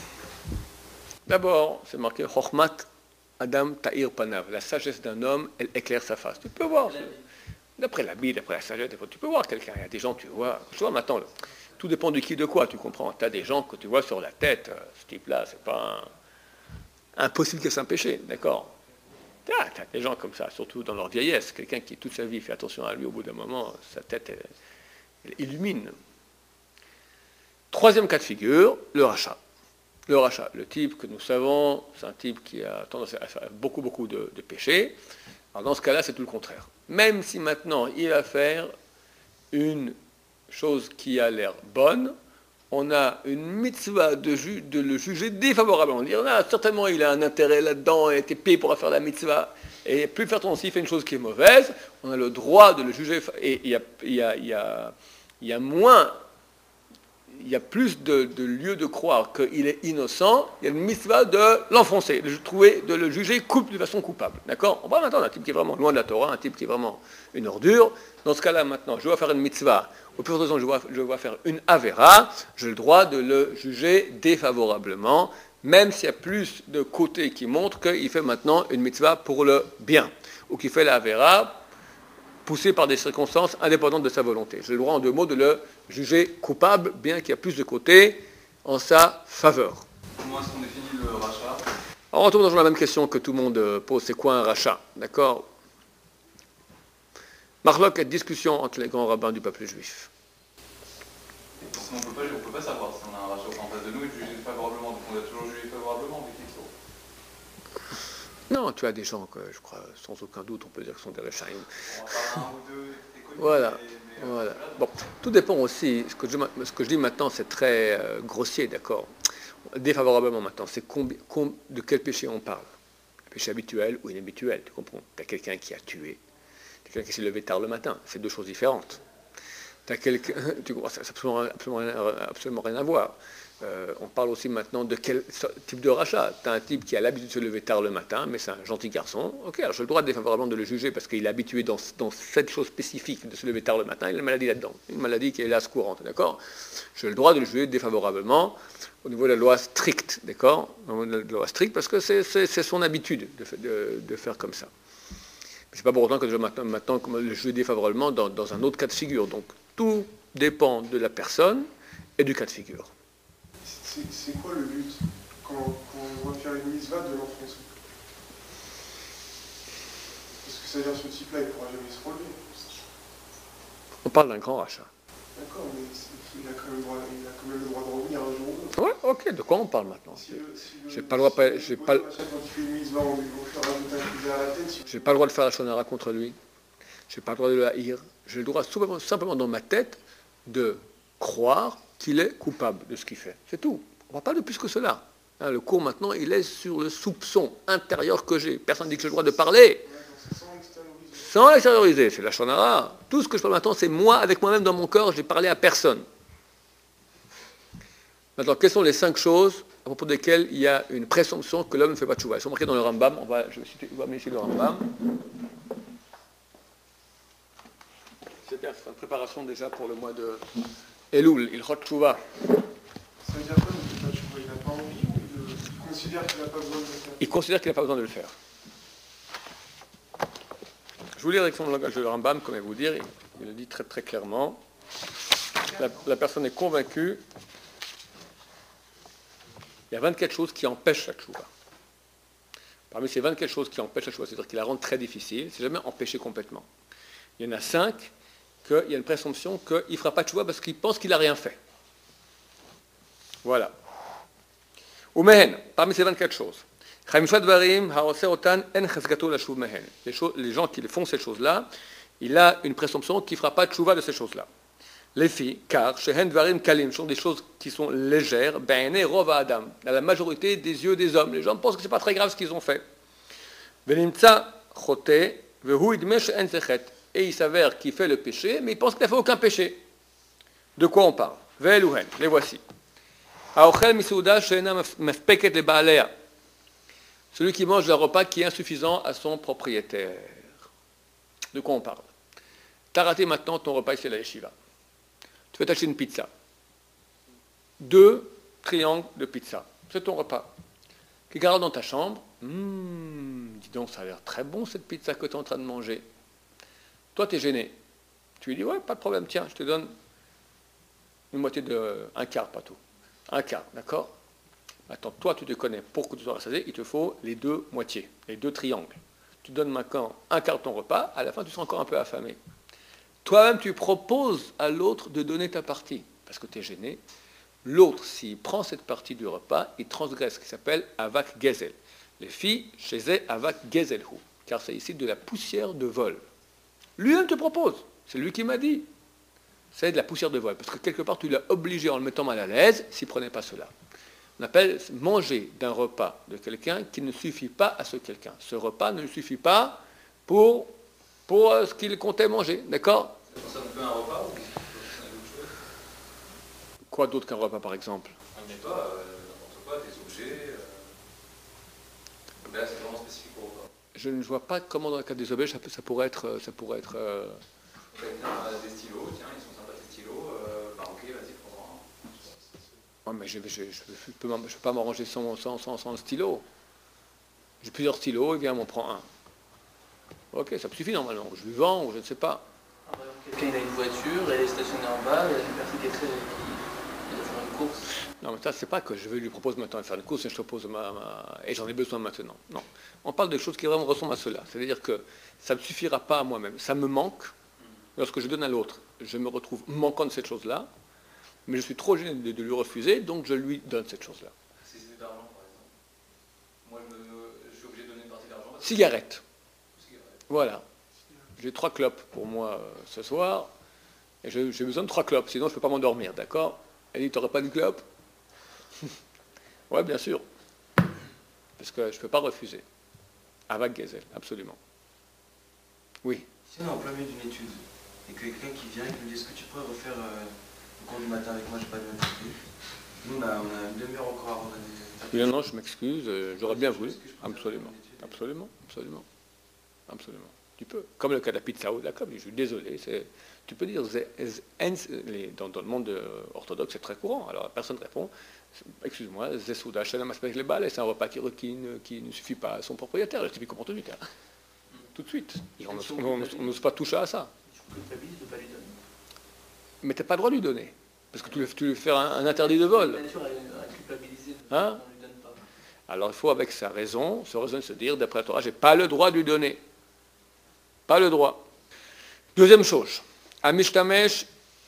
D'abord, c'est marqué Chochmat Adam Ta'ir Panav, la sagesse d'un homme, elle éclaire sa face. Tu peux voir. D'après la Bible, d'après la sagesse, tu peux voir quelqu'un. Il y a des gens, tu vois maintenant, tout dépend de qui, de quoi, tu comprends. Tu as des gens que tu vois sur la tête, ce type-là, c'est pas impossible que c'est un péché, d'accord? Tu as des gens comme ça, surtout dans leur vieillesse, quelqu'un qui toute sa vie fait attention à lui, au bout d'un moment, sa tête, elle illumine. Troisième cas de figure, le rachat. Le rachat, le type que nous savons, c'est un type qui a tendance à faire beaucoup de péchés. Alors dans ce cas-là, c'est tout le contraire. Même si maintenant il va faire une chose qui a l'air bonne, on a une mitzvah de le juger défavorablement. On dit, certainement il a un intérêt là-dedans, il a été payé pour faire la mitzvah, et plus faire ton s'il fait une chose qui est mauvaise, on a le droit de le juger, et il y a plus de lieux de croire qu'il est innocent, il y a une mitzvah de l'enfoncer, de le juger de façon coupable. D'accord? On va maintenant un type qui est vraiment loin de la Torah, un type qui est vraiment une ordure. Dans ce cas-là, maintenant, je dois faire une mitzvah, au pire de temps, je dois faire une avéra, j'ai le droit de le juger défavorablement, même s'il y a plus de côtés qui montrent qu'il fait maintenant une mitzvah pour le bien, ou qu'il fait la avéra poussé par des circonstances indépendantes de sa volonté. J'ai le droit, en deux mots, de le juger coupable, bien qu'il y a plus de côté en sa faveur. Comment est-ce qu'on définit le rachat? Alors, on retourne dans la même question que tout le monde pose, c'est quoi un rachat? D'accord? Marlock est discussion entre les grands rabbins du peuple juif. On ne peut pas savoir si on a un rachat en face de nous et de juger favorablement. Donc on doit toujours juger favorablement avec X. Non, tu as des gens que, je crois, sans aucun doute, on peut dire que sont des rachaïm. On va parler un ou deux des connus. Voilà. Mais, Voilà. Bon, tout dépend aussi. Ce que je dis maintenant, c'est très grossier, d'accord? Défavorablement maintenant, c'est de quel péché on parle? Le péché habituel ou inhabituel, tu comprends? Tu as quelqu'un qui a tué, quelqu'un qui s'est levé tard le matin, c'est deux choses différentes. Tu as quelqu'un, tu comprends, ça n'a absolument rien à voir. On parle aussi maintenant de quel type de rachat. Tu as un type qui a l'habitude de se lever tard le matin, mais c'est un gentil garçon. Ok, alors j'ai le droit défavorablement de le juger parce qu'il est habitué dans cette chose spécifique de se lever tard le matin, il a une maladie là-dedans, une maladie qui est hélas courante, d'accord? J'ai le droit de le juger défavorablement au niveau de la loi stricte, d'accord? Au niveau de la loi stricte parce que c'est son habitude de faire comme ça. Mais c'est pas pour autant que je maintenant le juger défavorablement dans un autre cas de figure. Donc tout dépend de la personne et du cas de figure. C'est quoi le but quand on va faire une mitzvah de l'enfoncer? Parce que ça veut dire que ce type-là, il ne pourra jamais se relever. On parle d'un grand rachat. D'accord, mais il a quand même le droit de revenir un jour ou l'autre. Ouais, ok, de quoi on parle maintenant? J'ai pas le droit, quand il fait une mitzvah, on lui fait rajouter un cuillère à la tête. J'ai pas le droit de faire la shonara contre lui. J'ai pas le droit de le haïr. J'ai le droit simplement dans ma tête de croire qu'il est coupable de ce qu'il fait. C'est tout. On ne va pas de plus que cela. Hein, le cours maintenant, il est sur le soupçon intérieur que j'ai. Personne ne dit que j'ai le droit de parler. Sans l'extérioriser. C'est la shonara. Tout ce que je parle maintenant, c'est moi, avec moi-même dans mon corps, j'ai parlé à personne. Maintenant, quelles sont les 5 choses à propos desquelles il y a une présomption que l'homme ne fait pas de tchouva? Elles sont marquées dans le Rambam. Je vais amener ici le Rambam. C'est bien, c'est une préparation déjà pour le mois de Elul, il chot tchouva. Ça veut dire quoi, ne fait pas de tchouva? Il n'a pas envie ou il considère qu'il n'a pas besoin de le faire? Il considère qu'il n'a pas besoin de le faire. Je vous lis avec son langage de Rambam, comme il vous dire, il le dit très très clairement. La personne est convaincue. Il y a 24 choses qui empêchent la tchouva. Parmi ces 24 choses qui empêchent la tchouva, c'est-à-dire qui la rendent très difficile, c'est jamais empêché complètement. Il y en a 5 qu'il y a une présomption qu'il ne fera pas de tchouva parce qu'il pense qu'il n'a rien fait. Voilà. Umehen, parmi ces 24 choses. Les gens qui font ces choses-là, il a une présomption qu'il ne fera pas de tchouva de ces choses-là. Les filles, car shehen dvarim kalim sont des choses qui sont légères, be'ene rova adam, dans la majorité des yeux des hommes. Les gens pensent que ce n'est pas très grave ce qu'ils ont fait. Venimtsa chote, vehu idme she'en sechet. Et il s'avère qu'il fait le péché, mais il pense qu'il n'a fait aucun péché. De quoi on parle? Ve'eluhen, les voici. Aochel misouda she'ena mefpeket le ba'alea. Celui qui mange un repas qui est insuffisant à son propriétaire. De quoi on parle? Tu as raté maintenant ton repas ici à la yeshiva. Tu vas t'acheter une pizza. 2 triangles de pizza. C'est ton repas. Tu gardes dans ta chambre. Dis donc, ça a l'air très bon cette pizza que tu es en train de manger. Toi, tu es gêné. Tu lui dis, ouais, pas de problème, tiens, je te donne une moitié un quart, pas tout. Un quart, d'accord? Maintenant, toi, tu te connais. Pour que tu sois rassasié, il te faut les 2 moitiés, les 2 triangles. Tu donnes maintenant un quart de ton repas, à la fin, tu seras encore un peu affamé. Toi-même, tu proposes à l'autre de donner ta partie, parce que tu es gêné. L'autre, s'il prend cette partie du repas, il transgresse ce qui s'appelle avak gezel. Les filles, chez elles, avak gezelhu, car c'est ici de la poussière de vol. Lui-même te propose, c'est lui qui m'a dit. C'est de la poussière de vol, parce que quelque part, tu l'as obligé en le mettant mal à l'aise, s'il ne prenait pas cela. On appelle manger d'un repas de quelqu'un qui ne suffit pas à ce quelqu'un. Ce repas ne lui suffit pas pour ce qu'il comptait manger, d'accord? Ça nous fait un repas ou c'est autre chose? Quoi d'autre qu'un repas, par exemple? Mais toi, n'importe quoi, des objets. Là, c'est vraiment spécifique au repas. Je ne vois pas comment, dans le cas des objets, ça pourrait être. Quelqu'un a des stylos, tiens, ils sont sympas tes stylos. Ok, vas-y, prends-en un. Oh, mais je ne peux pas m'arranger sans le stylo. J'ai plusieurs stylos, et bien, on m'en prend un. Ok, ça me suffit normalement. Je lui vends ou je ne sais pas. Ah, par exemple, quelqu'un il a une voiture, elle est stationnée en bas, il y a une personne qui est qui doit faire une course. Non, mais ça, c'est pas que je vais lui proposer maintenant de faire une course et je te propose et j'en ai besoin maintenant. Non. On parle de choses qui vraiment ressemblent à cela. C'est-à-dire que ça ne me suffira pas à moi-même. Ça me manque. Lorsque je donne à l'autre, je me retrouve manquant de cette chose-là, mais je suis trop gêné de lui refuser, donc je lui donne cette chose-là. Si c'est de l'argent, par exemple. Moi, je suis obligé de donner une partie d'argent. Cigarette. Cigarette. Voilà. J'ai 3 clopes pour moi ce soir, et j'ai besoin de 3 clopes, sinon je ne peux pas m'endormir, d'accord? Elle dit, tu n'aurais pas de clope? Ouais, bien sûr. Parce que je ne peux pas refuser. Avec Gezel, absolument. Oui. Si on est en plein milieu d'une étude, et que quelqu'un qui vient et qui me dit, est-ce que tu pourrais refaire le cours du matin avec moi, j'ai pas bien compris. Nous, on a une demi-heure encore avant Oui, non, je m'excuse, j'aurais bien voulu. Absolument. Absolument, absolument. Absolument. Tu peux. Comme le cas de la pizza ou de la clope, je suis désolé. Tu peux dire, dans le monde orthodoxe, c'est très courant. Alors la personne répond, excuse-moi, Zesouda, Shalom Aspect les balles, c'est un repas qui ne suffit pas à son propriétaire, le typique opportunité. Tout de suite. On n'ose pas toucher à ça. Tu culpabilises de ne pas lui donner. Mais tu n'as pas le droit de lui donner. Parce que tu lui fais un interdit de vol. La nature a culpabilisé de Hein? on ne lui donne pas. Alors il faut, avec sa raison, se dire, d'après la Torah, je n'ai pas le droit de lui donner. Pas le droit. Deuxième chose. Amishtamesh,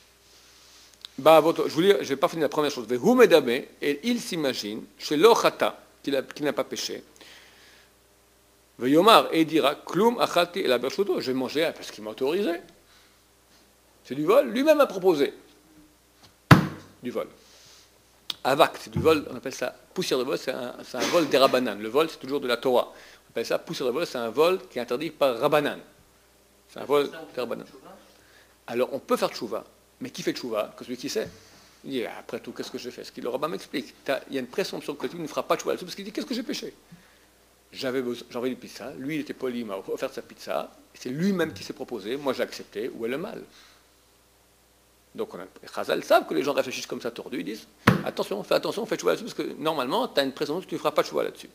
je n'ai pas fini la première chose. Et il s'imagine, chez l'ochata, qu'il n'a pas péché. Yomar, et il dira, Klum achati et la berchuto, je vais manger parce qu'il m'a autorisé. C'est du vol, lui-même a proposé. Du vol. Avak, c'est du vol, on appelle ça poussière de vol, c'est un vol des Rabbanan. Le vol, c'est toujours de la Torah. On appelle ça poussière de vol, c'est un vol qui est interdit par Rabbanan. C'est un vol des Rabbanan. Alors, on peut faire tchouva, mais qui fait tchouva? Que celui qui sait. Il dit, après tout, qu'est-ce que j'ai fait? Ce que le rabbin m'explique. Il y a une présomption que tu ne feras pas tchouva là-dessus, parce qu'il dit, qu'est-ce que j'ai péché? J'ai envie de pizza, lui il était poli, il m'a offert sa pizza, c'est lui-même qui s'est proposé, moi j'ai accepté, où est le mal? Donc les Chazal savent que les gens réfléchissent comme ça tordus, ils disent attention, fais tchouva là-dessus, parce que normalement tu as une présomption que tu ne feras pas tchouva là-dessus.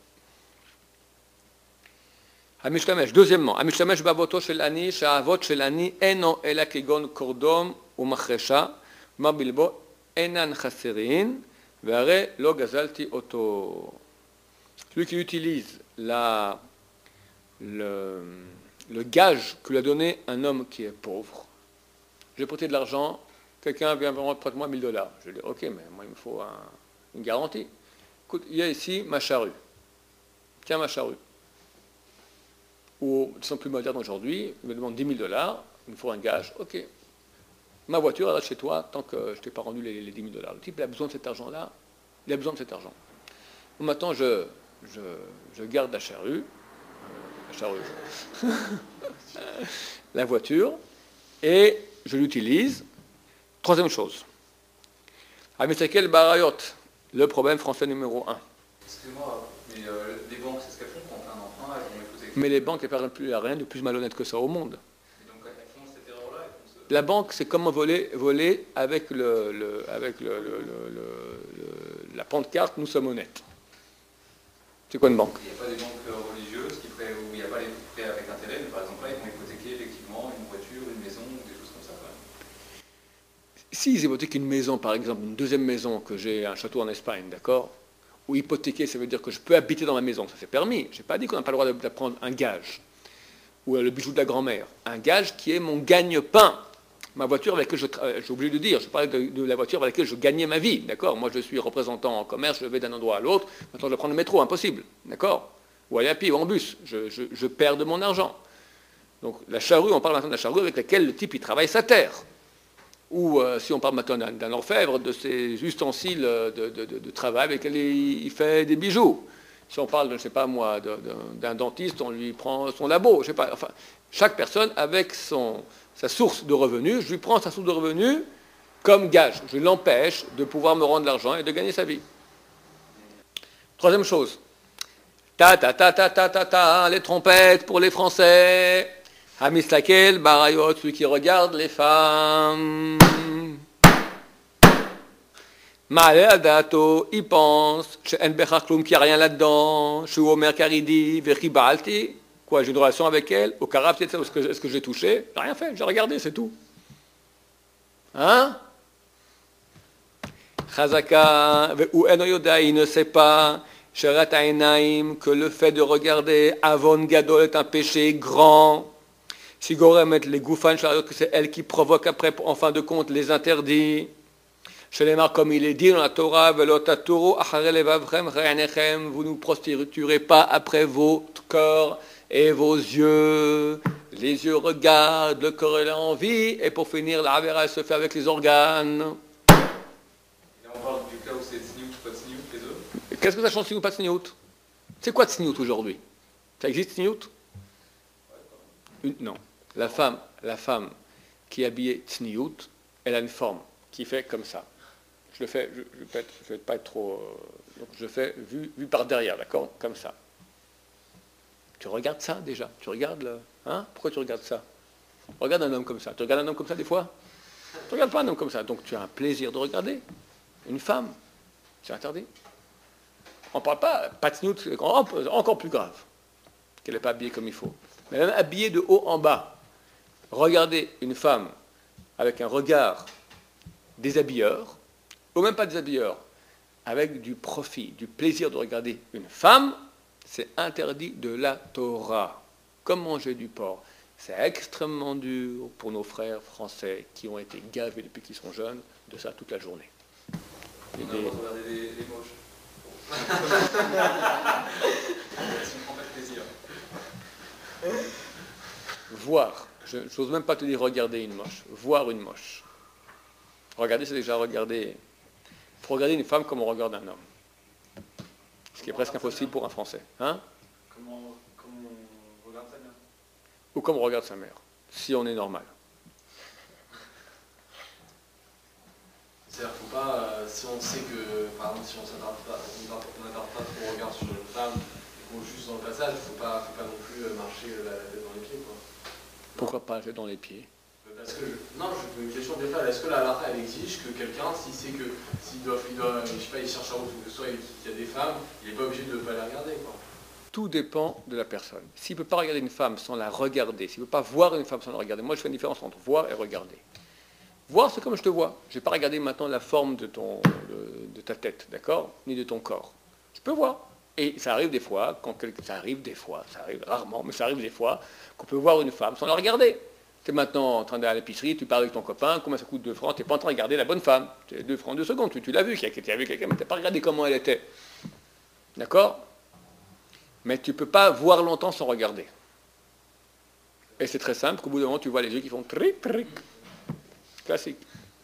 Amishtamesh, deuxièmement, Amishtamesh bavoto shel ani, sha'avot shel ani, eno ela kegon kordom ou machresha, ma bilbo enan chaserin, ve'are lo gazalti oto. Celui qui utilise le gage que lui a donné un homme qui est pauvre. J'ai prêté de l'argent, quelqu'un vient vraiment prête-moi $1000. Je lui dis, ok, mais moi il me faut une garantie. Écoute, il y a ici ma charrue. Tiens ma charrue. Ou, ils sont plus modernes aujourd'hui, il me demande $10 000, il me faut un gage, ok. Ma voiture, elle reste chez toi tant que je ne t'ai pas rendu les $10 000. Le type, il a besoin de cet argent-là, il a besoin de cet argent. Bon, maintenant, je garde la charrue, la voiture, et je l'utilise. Troisième chose. Amisakel Barayot, le problème français numéro 1. Excusez-moi, mais les banques, c'est ce qu'elles font quand on fait un emprunt, elles vont hypothéquer. Mais les banques, il n'y a rien de plus malhonnête que ça au monde. Et donc elles font cette erreur-là, elles font La banque, c'est comment voler avec la pancarte, nous sommes honnêtes. C'est quoi une banque? Il n'y a pas des banques religieuses où il n'y a pas les prêts avec intérêt, mais par exemple là, ils vont hypothéquer effectivement une voiture, une maison, ou des choses comme ça. Ouais. S'ils hypothèquent une maison, par exemple, une deuxième maison, que j'ai un château en Espagne, d'accord? Ou hypothéquer, ça veut dire que je peux habiter dans ma maison, ça c'est permis. Je n'ai pas dit qu'on n'a pas le droit de prendre un gage. Ou le bijou de la grand-mère. Un gage qui est mon gagne-pain. Ma voiture avec laquelle j'ai oublié de dire, je parlais de la voiture avec laquelle je gagnais ma vie, d'accord? Moi je suis représentant en commerce, je vais d'un endroit à l'autre, maintenant je vais prendre le métro, impossible, d'accord? Ou aller à pied ou en bus, je perds de mon argent. Donc la charrue, on parle maintenant de la charrue avec laquelle le type il travaille sa terre. Ou si on parle maintenant d'un orfèvre, de ses ustensiles de travail avec lesquels il fait des bijoux. Si on parle, je ne sais pas moi, d'un dentiste, on lui prend son labo, je ne sais pas, enfin, chaque personne avec sa source de revenus, je lui prends sa source de revenus comme gage. Je l'empêche de pouvoir me rendre l'argent et de gagner sa vie. Troisième chose. Les trompettes pour les Français. Hamislakel, Barayot, celui qui regarde les femmes. Ma'ale Adato, il pense, qu'il n'y a rien là-dedans, Shu Omer Karidi, Vechibalti, Quoi, j'ai une relation avec elle, au caractère, est-ce que je l'ai touché? J'ai rien fait, j'ai regardé, c'est tout. Hein? Chazaka, ou Enoyoda, il ne sait pas, Sherat Ainaim, que le fait de regarder Avon Gadol est un péché grand. Sigorem et les Goufan, que c'est elle qui provoque après, en fin de compte, les interdits. Chez les marques, comme il est dit dans la Torah, vous ne prostituerez pas après votre corps et vos yeux. Les yeux regardent, le corps est en vie, et pour finir, la Havera se fait avec les organes. Et on parle du cas où c'est tsniout ou pas tsniout, les deux. Qu'est-ce que ça change tsniout ou pas tsniout? C'est quoi tsniout aujourd'hui? Ça existe tsniout? Non. La femme qui est habillée tsniout, elle a une forme qui fait comme ça. Je le fais, je vais pas être trop... donc je le fais vu par derrière, d'accord? Comme ça. Tu regardes ça déjà? Tu regardes le... Hein? Pourquoi tu regardes ça? Regarde un homme comme ça. Tu regardes un homme comme ça des fois? Tu regardes pas un homme comme ça. Donc tu as un plaisir de regarder une femme. C'est interdit. On ne parle pas tsniout, encore plus grave. Qu'elle n'est pas habillée comme il faut. Mais même habillée de haut en bas. Regarder une femme avec un regard déshabilleur, ou même pas déshabilleur, avec du profit, du plaisir de regarder une femme, c'est interdit de la Torah. Comme manger du porc. C'est extrêmement dur pour nos frères français qui ont été gavés depuis qu'ils sont jeunes de ça toute la journée. On a le droit de regarder les moches. Si on prend pas de plaisir. Voir. Je n'ose même pas te dire regarder une moche. Voir une moche. Regarder, c'est déjà regarder. Il faut regarder une femme comme on regarde un homme. Ce qui est presque impossible pour un Français. Hein? Comment on regarde sa mère? Ou comme on regarde sa mère. Si on est normal. C'est-à-dire, faut pas, si on sait que, par exemple, si on n'attarde pas trop au regard sur une femme, et qu'on juste dans le passage, faut pas non plus marcher la tête dans les pieds, quoi. Pourquoi pas aller dans les pieds? Parce que, non, je pose une question des fois, est-ce que la halakha, elle exige que quelqu'un, s'il sait que, s'il doit, je sais pas, il cherche un route ou que ce soit, il y a des femmes, il n'est pas obligé de ne pas les regarder, quoi. Tout dépend de la personne. S'il ne peut pas regarder une femme sans la regarder, s'il ne peut pas voir une femme sans la regarder, moi je fais une différence entre voir et regarder. Voir, c'est comme je te vois. Je ne vais pas regarder maintenant la forme de ta tête, d'accord? Ni de ton corps. Je peux voir. Et ça arrive des fois, ça arrive rarement, mais ça arrive des fois, qu'on peut voir une femme sans la regarder. Tu es maintenant en train d'aller à l'épicerie, tu parles avec ton copain, combien ça coûte 2 francs, tu n'es pas en train de regarder la bonne femme. C'est 2 francs 2 secondes, tu l'as vu, tu as vu quelqu'un, mais tu n'as pas regardé comment elle était. D'accord? Mais tu ne peux pas voir longtemps sans regarder. Et c'est très simple, qu'au bout d'un moment, tu vois les yeux qui font tric, tric. Classique.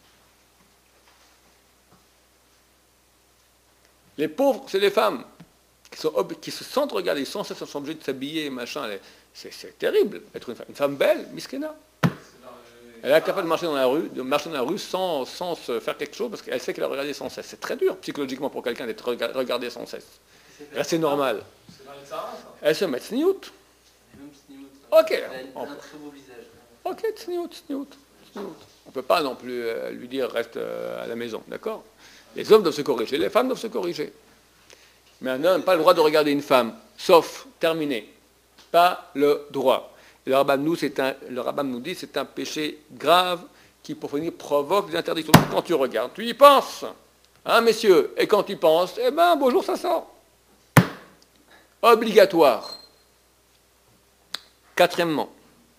Les pauvres, c'est les femmes qui se sentent regarder, sans cesse sont obligés de s'habiller, machin. C'est terrible, être une femme belle, miskena. Elle est capable de marcher dans la rue sans se faire quelque chose parce qu'elle sait qu'elle a regardé sans cesse. C'est très dur psychologiquement pour quelqu'un d'être regardé sans cesse. Là, c'est normal. Elle se met sniout. Ok. Elle a un très beau visage. Ok, sniout. On ne peut pas non plus lui dire reste à la maison, d'accord? Les hommes doivent se corriger, les femmes doivent se corriger. Mais un homme n'a pas le droit de regarder une femme, sauf, terminé, pas le droit. Et le rabbin nous dit que c'est un péché grave qui, pour finir, provoque des interdictions. Quand tu regardes, tu y penses, hein, messieurs? Et quand tu penses, eh ben, bonjour, ça sort. Obligatoire. Quatrièmement,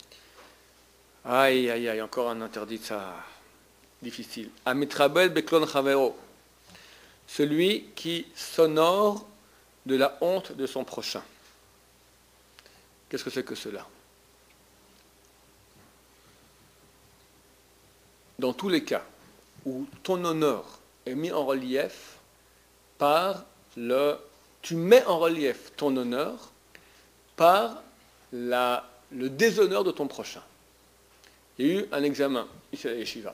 aïe, encore un interdit, ça, difficile. Amitrabel beklon chavero. Celui qui s'honore de la honte de son prochain. Qu'est-ce que c'est que cela? Dans tous les cas où ton honneur est mis en relief par tu mets en relief ton honneur par le déshonneur de ton prochain. Il y a eu un examen ici à la Yeshiva.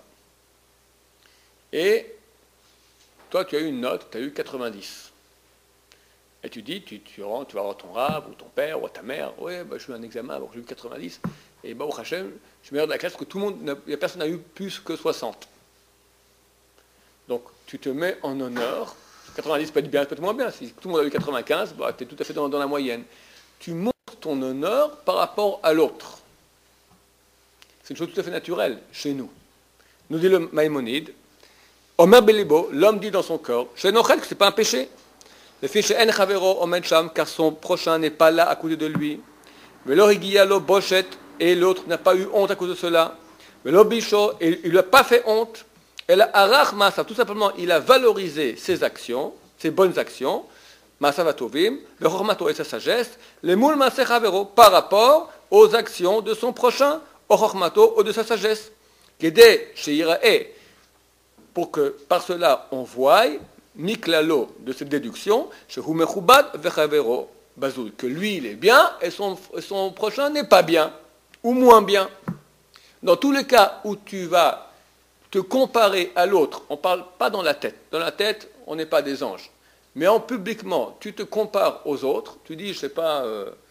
Et toi, tu as eu une note, tu as eu 90. Et tu dis, tu vas voir ton rab, ou ton père, ou ta mère, ouais, j'ai eu un examen, j'ai eu 90, et au Hachem, je suis meilleur de la classe, parce que tout le monde, personne n'a eu plus que 60. Donc, tu te mets en honneur, 90 peut être bien, peut être moins bien, si tout le monde a eu 95, tu es tout à fait dans la moyenne. Tu montres ton honneur par rapport à l'autre. C'est une chose tout à fait naturelle chez nous. Nous dit le Maïmonide, Omer Belibo, l'homme dit dans son corps, chez Nochel, que ce n'est pas un péché. Le fils chez En Chavero Omen Sham, car son prochain n'est pas là à côté de lui. Velo Higiyalo Boshet, et l'autre n'a pas eu honte à cause de cela. Velo Bisho, et il ne lui a pas fait honte. Et la Arach Masa, tout simplement, il a valorisé ses actions, ses bonnes actions, Masa Vatovim, le Chormato et sa sagesse, les Moul Masa Chavero, par rapport aux actions de son prochain, au Chormato ou de sa sagesse. Kédé chez Irae, pour que par cela on voie, Miklalo de cette déduction, chez Humechubad Vechavero Bazoul, que lui il est bien et son prochain n'est pas bien, ou moins bien. Dans tous les cas où tu vas te comparer à l'autre, on ne parle pas dans la tête. Dans la tête, on n'est pas des anges. Mais en publiquement, tu te compares aux autres, tu dis, je ne sais pas,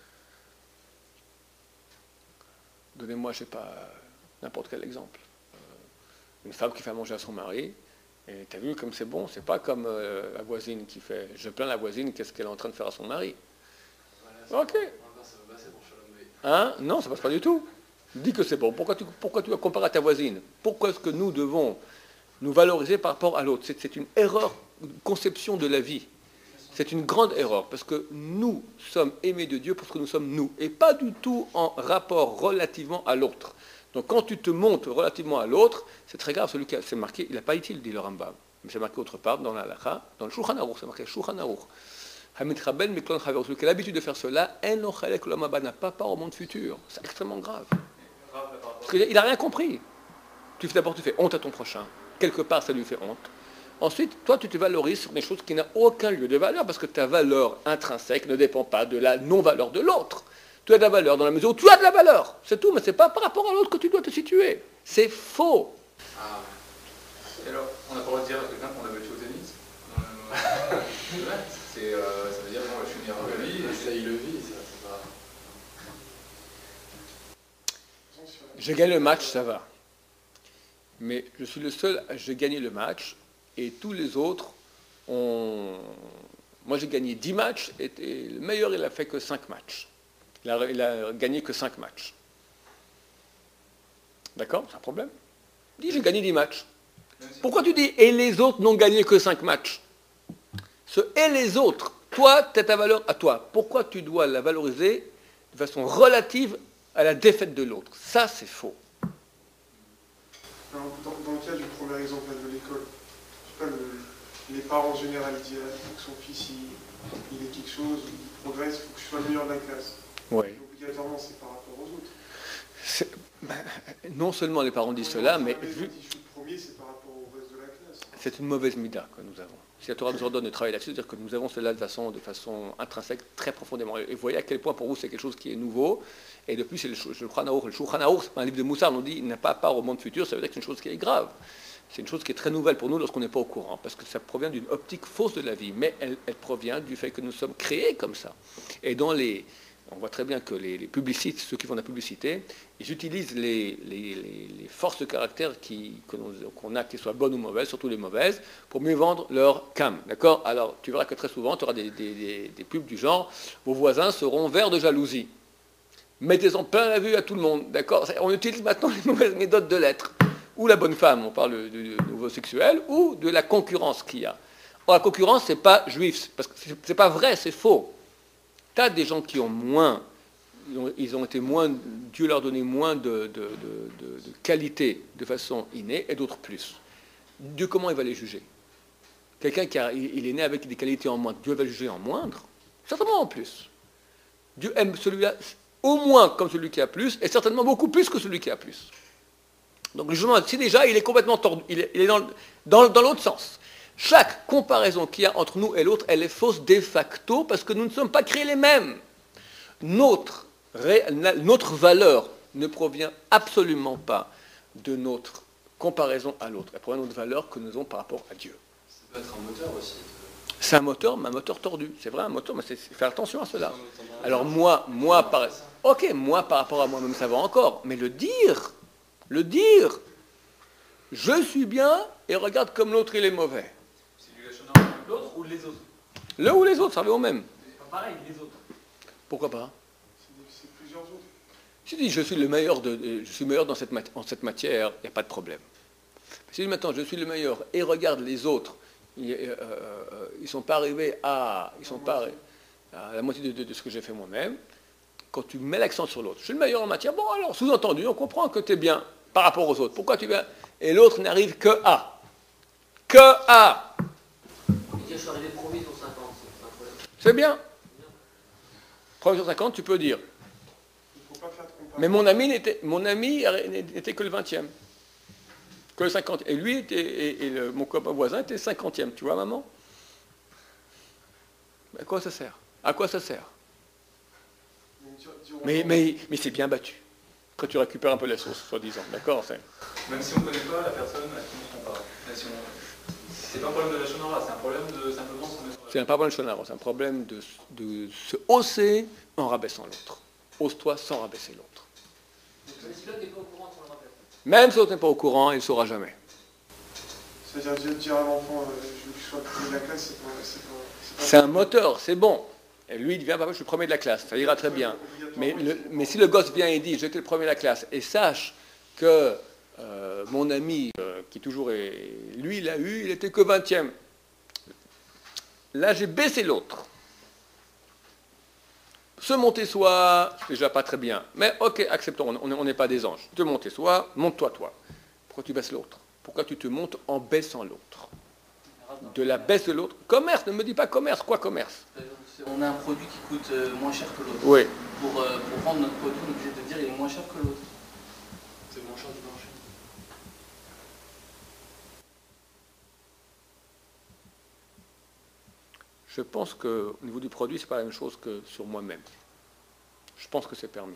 donnez-moi, je ne sais pas, n'importe quel exemple. Une femme qui fait à manger à son mari, et tu as vu comme c'est bon, c'est pas comme la voisine qui fait, je plains la voisine, qu'est-ce qu'elle est en train de faire à son mari. Voilà, Ok. Hein? Non, ça passe pas du tout. Dis que c'est bon. Pourquoi tu vas comparer à ta voisine? Pourquoi est-ce que nous devons nous valoriser par rapport à l'autre? C'est une erreur, une conception de la vie. C'est une grande erreur, parce que nous sommes aimés de Dieu parce que nous sommes nous, et pas du tout en rapport relativement à l'autre. Donc quand tu te montes relativement à l'autre, c'est très grave. Celui qui c'est marqué, il n'a pas été, dit le Rambam, mais c'est marqué autre part dans la halakha, dans le Shulchan Aruch, c'est marqué Shulchan Aruch. Hamid Rabel, Miklon Chaver, celui qui a l'habitude de faire cela, En Chalek Lamaba n'a pas part au monde futur. C'est extrêmement grave. Parce qu'il n'a rien compris. D'abord, tu fais honte à ton prochain. Quelque part, ça lui fait honte. Ensuite, toi, tu te valorises sur des choses qui n'ont aucun lieu de valeur, parce que ta valeur intrinsèque ne dépend pas de la non-valeur de l'autre. Tu as de la valeur dans la mesure où tu as de la valeur. C'est tout, mais ce n'est pas par rapport à l'autre que tu dois te situer. C'est faux. Ah. Et alors, on n'a pas le droit de dire à quelqu'un qu'on a battu au tennis ça veut dire, bon, je suis meilleur que lui, et Ça, il le vit, ça, c'est pas... J'ai gagné le match, ça va. Mais je suis le seul, j'ai gagné le match, et tous les autres ont... Moi, j'ai gagné 10 matchs, et le meilleur, il n'a fait que 5 matchs. Il a gagné que 5 matchs. D'accord? C'est un problème? Dis, j'ai gagné 10 matchs. Pourquoi tu dis, et les autres n'ont gagné que 5 matchs? Ce et les autres, toi, tu as ta valeur à toi. Pourquoi tu dois la valoriser de façon relative à la défaite de l'autre? Ça, c'est faux. Alors, dans le cas du premier exemple là, de l'école, je sais pas, les parents en général ils disent il faut que son fils il ait quelque chose, il progresse, il faut que je sois le meilleur de la classe. Oui. Obligatoirement, c'est par rapport aux autres. Non seulement les parents disent cela, mais vu... Si je suis le premier, c'est par rapport au reste de la classe. C'est une mauvaise mida que nous avons. Si la Torah nous ordonne de travailler là-dessus, c'est-à-dire que nous avons cela de façon intrinsèque, très profondément. Et vous voyez à quel point pour vous c'est quelque chose qui est nouveau. Et depuis, c'est le Shulchan Aruch. Le Shulchan Aruch, c'est pas un livre de Moussard, on nous dit il n'a pas part au monde futur, ça veut dire que c'est une chose qui est grave. C'est une chose qui est très nouvelle pour nous lorsqu'on n'est pas au courant, parce que ça provient d'une optique fausse de la vie, mais elle provient du fait que nous sommes créés comme ça. Et on voit très bien que les publicistes, ceux qui font de la publicité, ils utilisent les forces de caractère qu'on a, qu'elles soient bonnes ou mauvaises, surtout les mauvaises, pour mieux vendre leur cam. D'accord? Alors, tu verras que très souvent, tu auras des pubs du genre « Vos voisins seront verts de jalousie. Mettez-en plein la vue à tout le monde. » D'accord? On utilise maintenant les mauvaises méthodes de l'être. Ou la bonne femme, on parle du nouveau sexuel, ou de la concurrence qu'il y a. Or, la concurrence, ce n'est pas juif, parce que ce n'est pas vrai, c'est faux. Tu as des gens qui ont moins, ils ont été moins, Dieu leur a donné moins de qualité de façon innée, et d'autres plus. Dieu, comment il va les juger? Quelqu'un il est né avec des qualités en moindre, Dieu va le juger en moindre? Certainement en plus. Dieu aime celui-là au moins comme celui qui a plus, et certainement beaucoup plus que celui qui a plus. Donc le jugement, si déjà, il est complètement tordu, il est dans l'autre sens. Chaque comparaison qu'il y a entre nous et l'autre, elle est fausse de facto parce que nous ne sommes pas créés les mêmes. Notre valeur ne provient absolument pas de notre comparaison à l'autre. Elle provient de notre valeur que nous avons par rapport à Dieu. Ça peut être un moteur aussi. C'est un moteur, mais un moteur tordu. C'est vrai, un moteur, mais faire attention à cela. Alors moi par rapport à moi-même, ça va encore. Mais le dire, je suis bien et regarde comme l'autre il est mauvais. C'est du lachonara. L'autre ou les autres? L'un ou les autres, ça revient au même. C'est pas pareil, les autres. Pourquoi pas? Si tu dis je suis le meilleur, je suis meilleur en cette matière, il n'y a pas de problème. Si tu dis maintenant je suis le meilleur et regarde les autres, ils ne sont pas arrivés à la moitié de ce que j'ai fait moi-même, quand tu mets l'accent sur l'autre, je suis le meilleur en matière, bon alors sous-entendu, on comprend que tu es bien par rapport aux autres. Pourquoi tu viens? Et l'autre n'arrive que à. Que à. Je suis arrivé premier sur 50, c'est un problème. C'est bien. Premier sur 50, tu peux dire. Il ne faut pas faire de comparaison. Mais mon ami n'était que le 20e. Que le 50e. Et lui, mon copain voisin était 50e. Tu vois, maman? À quoi ça sert? À quoi ça sert? Mais c'est bien battu. Quand tu récupères un peu la sauce, soi-disant. D'accord? Même si on ne connaît pas la personne à qui on se compare. C'est pas un problème de la shonara, c'est un problème de simplement se mettre. C'est un problème de shonara, c'est un problème de se hausser en rabaissant l'autre. Hausse-toi sans rabaisser l'autre. Mais si l'autre n'est pas au courant, on le rappelle. Même si l'autre n'est pas au courant, il ne saura jamais. C'est-à-dire dire à l'enfant, je veux que tu sois le premier de la classe, c'est pas. C'est un moteur, c'est bon. Et lui, il vient, papa, je suis le premier de la classe, ça ira très bien. Mais si le gosse vient et dit, j'étais le premier de la classe, et sache que mon ami, qui toujours est... Lui, il a eu, il était que 20e. Là, j'ai baissé l'autre. Se monter soi, c'est déjà pas très bien. Mais ok, acceptons, on n'est pas des anges. Te monter soi, monte-toi toi. Pourquoi tu baisses l'autre? Pourquoi tu te montes en baissant l'autre? De la baisse de l'autre. Commerce, ne me dis pas commerce. Quoi commerce? On a un produit qui coûte moins cher que l'autre. Oui. Pour vendre notre produit, on est obligé de dire il est moins cher que l'autre. C'est moins cher du marché. Je pense qu'au niveau du produit, ce n'est pas la même chose que sur moi-même. Je pense que c'est permis.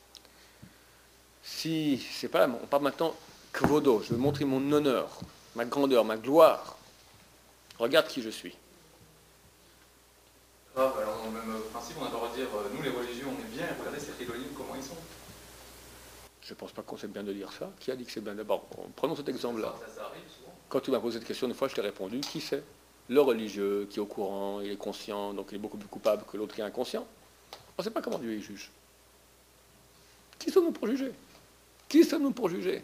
Si c'est pas on parle maintenant kvodo, je veux montrer mon honneur, ma grandeur, ma gloire. Regarde qui je suis. Alors dans le même principe, on a le droit de dire, nous les religieux, on est bien, regardez ces Elohim, comment ils sont. Je ne pense pas qu'on sait bien de dire ça. Qui a dit que c'est bien? D'abord, prenons cet exemple-là. Ça arrive souvent. Quand tu m'as posé cette question, une fois, je t'ai répondu, qui c'est? Le religieux qui est au courant, il est conscient, donc il est beaucoup plus coupable que l'autre qui est inconscient. On ne sait pas comment Dieu y juge. Qui sommes-nous pour juger? Qui sommes-nous pour juger?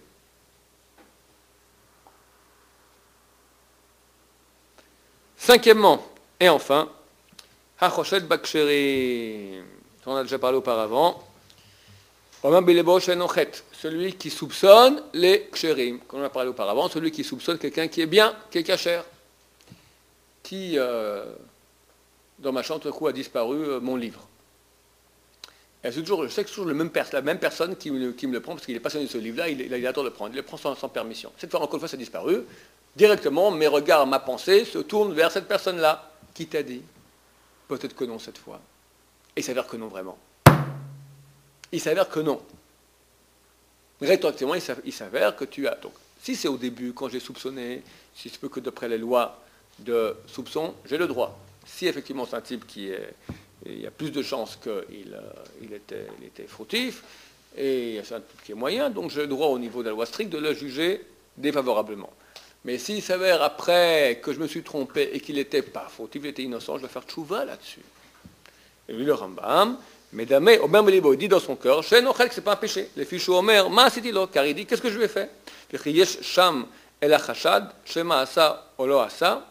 Cinquièmement, et enfin, Hachoshet Baksheri. On a déjà parlé auparavant. Celui qui soupçonne les kshérim. Comme on a parlé auparavant, celui qui soupçonne quelqu'un qui est bien, qui est kasher. Qui, dans ma chambre, tout à coup, a disparu mon livre. Et je sais que c'est toujours la même personne qui me le prend, parce qu'il est passionné de ce livre-là, il adore le prendre, il le prend sans permission. Cette fois, encore une fois, ça a disparu. Directement, mes regards, ma pensée se tournent vers cette personne-là. Qui t'a dit? Peut-être que non cette fois. Et il s'avère que non, vraiment. Il s'avère que non. Rétroactivement, il s'avère que tu as. Donc, si c'est au début, quand j'ai soupçonné, si je peux que d'après les lois de soupçon, j'ai le droit. Si effectivement c'est un type il y a plus de chances qu'il était fautif, et c'est un type qui est moyen, donc j'ai le droit au niveau de la loi stricte de le juger défavorablement. Mais s'il s'avère après que je me suis trompé et qu'il n'était pas fautif, il était innocent, je vais faire tchouva là-dessus. Et lui, le Rambam, Mesdames, Omer Melibo, il dit dans son cœur, Shen Ochel, que ce n'est pas un péché. Les fichus Omer, Ma Sitilo, car il dit, qu'est-ce que je lui ai fait? Yesh Sham El Achashad, Shema Asa, Olo Asa.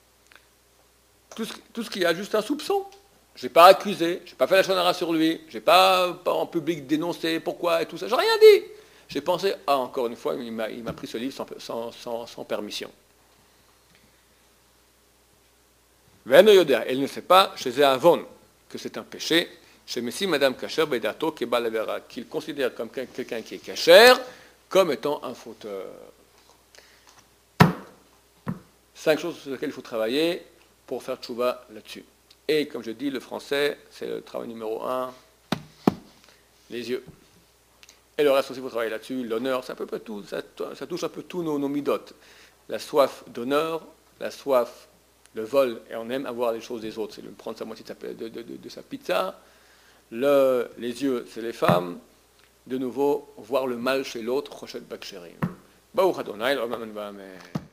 Tout ce qu'il y a, juste un soupçon. Je n'ai pas accusé, je n'ai pas fait la shonara sur lui, je n'ai pas en public dénoncé pourquoi et tout ça, j'ai rien dit. J'ai pensé, encore une fois, il m'a pris ce livre sans permission. Elle ne sait pas, chez Avon, que c'est un péché, chez Messi, Madame Kacher, Bedato, Kebalavera, qu'il considère comme quelqu'un qui est Kacher, comme étant un fauteur. 5 choses sur lesquelles il faut travailler pour faire tchouva là-dessus. Et comme je dis, le français, c'est le travail numéro 1, les yeux. Et le reste aussi, il faut travailler là-dessus, l'honneur, c'est un peu tout, ça touche un peu tous nos midotes. La soif d'honneur, la soif de vol, et on aime avoir les choses des autres, c'est de prendre sa moitié de sa pizza. Les yeux, c'est les femmes. De nouveau, voir le mal chez l'autre, Choshet Baksheri. Baruch Adonai, l'Olam Amen.